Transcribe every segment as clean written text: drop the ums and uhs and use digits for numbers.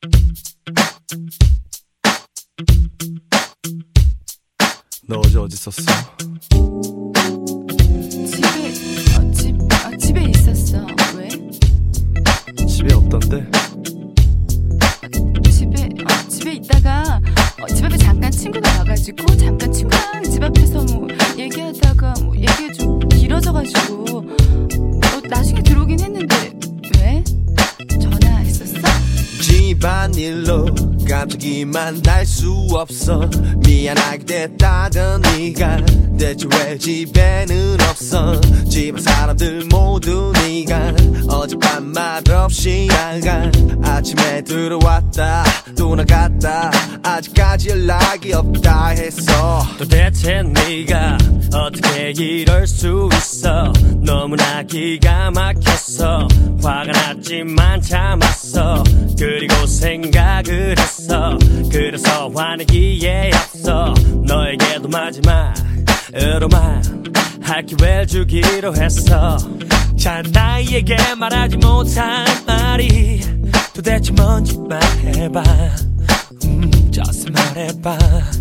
너 어제 어디 있었어? 집에 있었어. 왜? 집에 없던데? 집에 있다가 집 앞에 잠깐 친구가 와가지고 잠깐 친구랑 집 앞에서 뭐 얘기하다가 뭐 얘기가 좀 길어져가지고 나중에 들어오긴 했는데 왜? 전화했었어? 집안일로 갑자기 만날 수 없어 미안하게 됐다던 네가 대체 왜 집에는 없어 집안 사람들 모두 네가 어젯밤 말없이 나가 아침에 들어왔다 또 나갔다 아직까지 연락이 없다 했어 도대체 네가 어떻게 이럴 수 있어 너무나 기가 막혔어 화가 났지만 참았어 그리고 생각을 했어 그래서 화내기에 앞서 너에게도 마지막으로만 할 기회를 주기로 했어 자 나에게 말하지 못한 말이 도대체 뭔지 말해봐 just 말해봐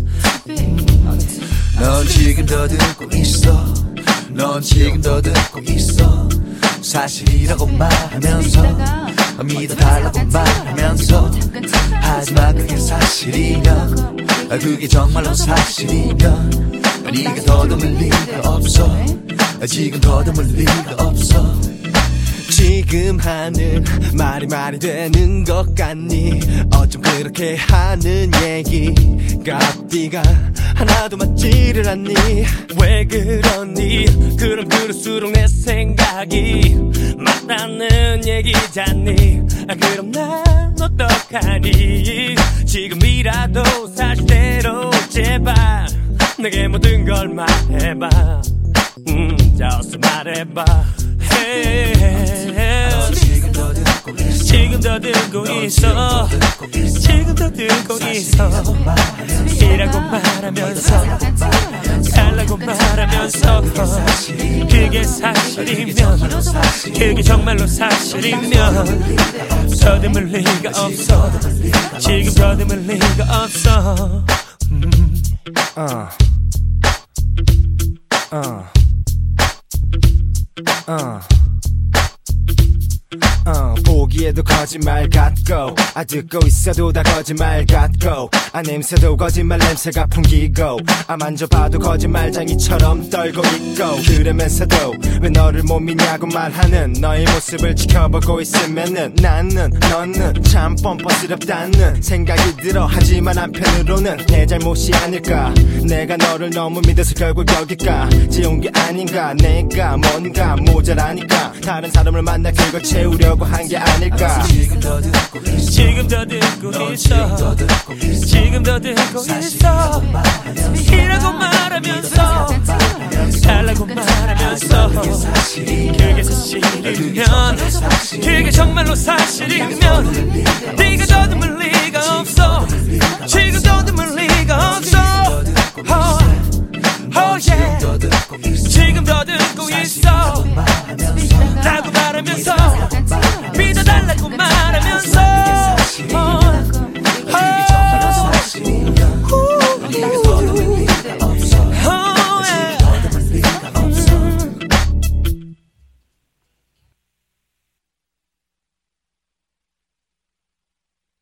넌 지금 더 듣고 있어 넌 지금 더 듣고 있어 사실이라고 말하면서 믿어달라고 말하면서 하지만 그게 사실이면 그게 정말로 사실이면 네가 더듬을 리가 없어 지금 더듬을 리가 없어 지금 하는 말이 되는 것 같니 어쩜 그렇게 하는 얘기가 앞뒤가 하나도 맞지를 않니 왜 그러니 그럼 그럴수록 내 생각이 맞다는 얘기잖니 그럼 난 어떡하니 지금이라도 사실대로 제발 내게 모든 걸 말해봐 just 말해봐 지금 더 듣고 있어 지금 더 듣고 있어 이라고 말하면서 달라고 말하면서 그게 사실이면 그게 정말로 사실이면 더듬을 리가 없어 지금 더듬을 리가 없어 보기에도 거짓말 같고 듣고 있어도 다 거짓말 같고 냄새도 거짓말 냄새가 풍기고 만져봐도 거짓말쟁이처럼 떨고 있고 그러면서도 왜 너를 못 믿냐고 말하는 너의 모습을 지켜보고 있으면은 너는 참 뻔뻔스럽다는 생각이 들어 하지만 한편으로는 내 잘못이 아닐까 내가 너를 너무 믿어서 결국 여기까지 온 게 아닌가 내가 뭔가 모자라니까 다른 사람을 만나 그걸 채우려고 한 게 아닐까 지금 더 듣고 있어 지금 더 듣고 있어 이라고 말하면서 달라고 말하면서 그게 사실이면